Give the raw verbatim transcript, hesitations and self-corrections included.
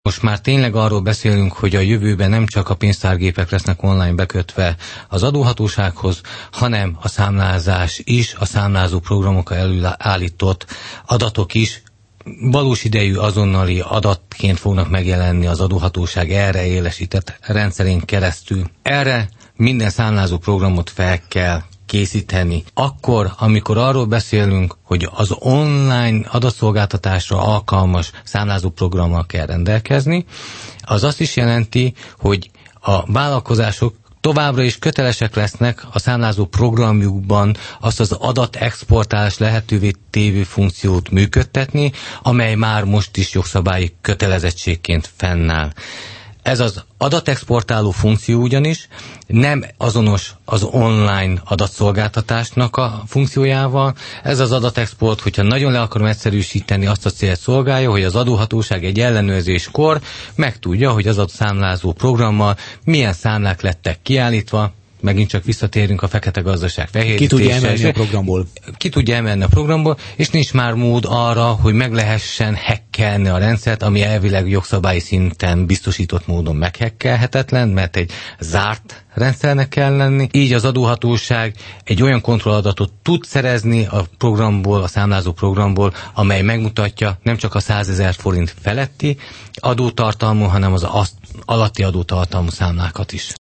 Most már tényleg arról beszélünk, hogy a jövőben nem csak a pénztárgépek lesznek online bekötve az adóhatósághoz, hanem a számlázás is, a számlázó programokkal előállított adatok is valós idejű azonnali adatként fognak megjelenni az adóhatóság erre élesített rendszerén keresztül. Erre minden számlázó programot fel kell készíteni. Akkor, amikor arról beszélünk, hogy az online adatszolgáltatásra alkalmas számlázó programmal kell rendelkezni, az azt is jelenti, hogy a vállalkozások továbbra is kötelesek lesznek a számlázó programjukban azt az adatexportálás lehetővé tévő funkciót működtetni, amely már most is jogszabályi kötelezettségként fennáll. Ez az adatexportáló funkció ugyanis nem azonos az online adatszolgáltatásnak a funkciójával. Ez az adatexport, hogyha nagyon le akarom egyszerűsíteni, azt a célt szolgálja, hogy az adóhatóság egy ellenőrzéskor megtudja, hogy az a számlázó programmal milyen számlák lettek kiállítva. Megint csak visszatérünk a fekete gazdaság fehérítésre. Ki tudja emelni a programból. Ki tudja emelni a programból, és nincs már mód arra, hogy meg lehessen hekkelni a rendszert, ami elvileg jogszabályi szinten biztosított módon meghekkelhetetlen, mert egy zárt rendszernek kell lenni. Így az adóhatóság egy olyan kontrolladatot tud szerezni a programból, a számlázó programból, amely megmutatja nem csak a százezer forint feletti adótartalmú, hanem az azt alatti adótartalmú számlákat is.